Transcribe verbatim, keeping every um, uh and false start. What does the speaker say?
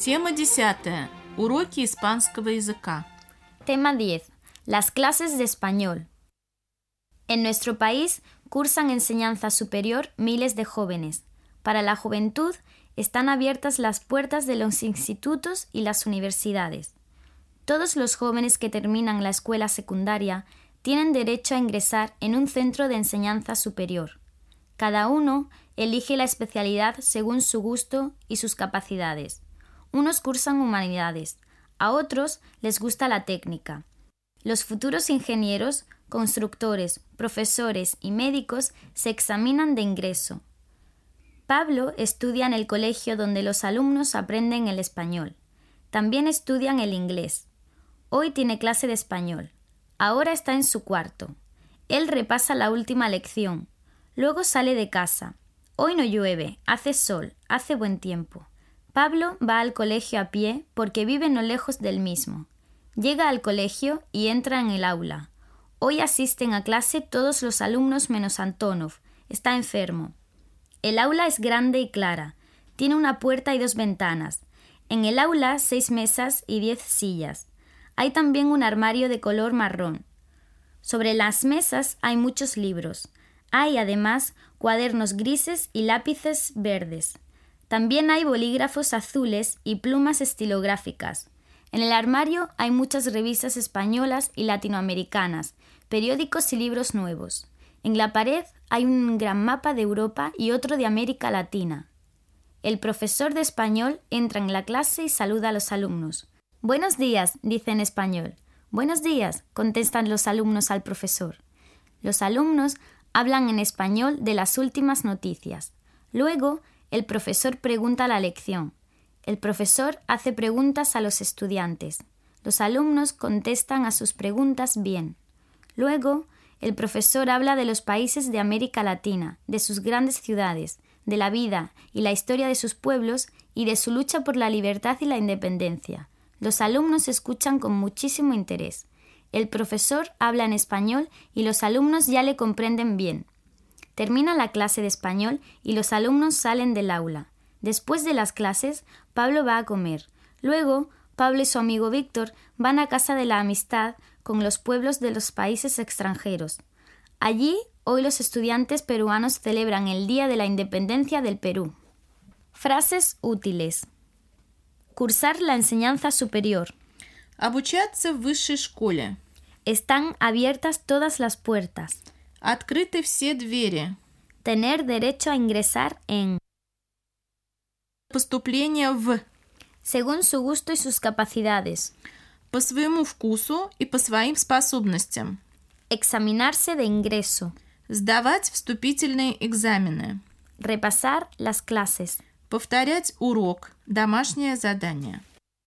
Тема десятая. Уроки испанского языка. Tema diez. Las clases de español. En nuestro país cursan enseñanza superior miles de jóvenes. Para la juventud están abiertas las puertas de los institutos y las universidades. Todos los jóvenes que terminan la escuela secundaria tienen derecho a ingresar en un centro de enseñanza superior. Cada uno elige la especialidad según su gusto y sus capacidades. Unos cursan humanidades, a otros les gusta la técnica. Los futuros ingenieros, constructores, profesores y médicos se examinan de ingreso. Pablo estudia en el colegio donde los alumnos aprenden el español. También estudian el inglés. Hoy tiene clase de español. Ahora está en su cuarto. Él repasa la última lección. Luego sale de casa. Hoy no llueve, hace sol, hace buen tiempo. Pablo va al colegio a pie porque vive no lejos del mismo. Llega al colegio y entra en el aula. Hoy asisten a clase todos los alumnos menos Antonov. Está enfermo. El aula es grande y clara. Tiene una puerta y dos ventanas. En el aula seis mesas y diez sillas. Hay también un armario de color marrón. Sobre las mesas hay muchos libros. Hay además cuadernos grises y lápices verdes. También hay bolígrafos azules y plumas estilográficas. En el armario hay muchas revistas españolas y latinoamericanas, periódicos y libros nuevos. En la pared hay un gran mapa de Europa y otro de América Latina. El profesor de español entra en la clase y saluda a los alumnos. «Buenos días», dice en español. «Buenos días», contestan los alumnos al profesor. Los alumnos hablan en español de las últimas noticias. Luego, el profesor pregunta la lección. El profesor hace preguntas a los estudiantes. Los alumnos contestan a sus preguntas bien. Luego, el profesor habla de los países de América Latina, de sus grandes ciudades, de la vida y la historia de sus pueblos y de su lucha por la libertad y la independencia. Los alumnos escuchan con muchísimo interés. El profesor habla en español y los alumnos ya le comprenden bien. Termina la clase de español y los alumnos salen del aula. Después de las clases, Pablo va a comer. Luego, Pablo y su amigo Víctor van a casa de la amistad con los pueblos de los países extranjeros. Allí, hoy los estudiantes peruanos celebran el Día de la Independencia del Perú. Frases útiles. Cursar la enseñanza superior. Обучаться в высшей школе. Están abiertas todas las puertas. Открыты все двери. Tener derecho a ingresar en. Поступление в. Según su gusto y sus capacidades. По своему вкусу и по своим способностям. Examinarse de ingreso. Сдавать вступительные экзамены. Repasar las clases. Повторять урок. Домашнее задание.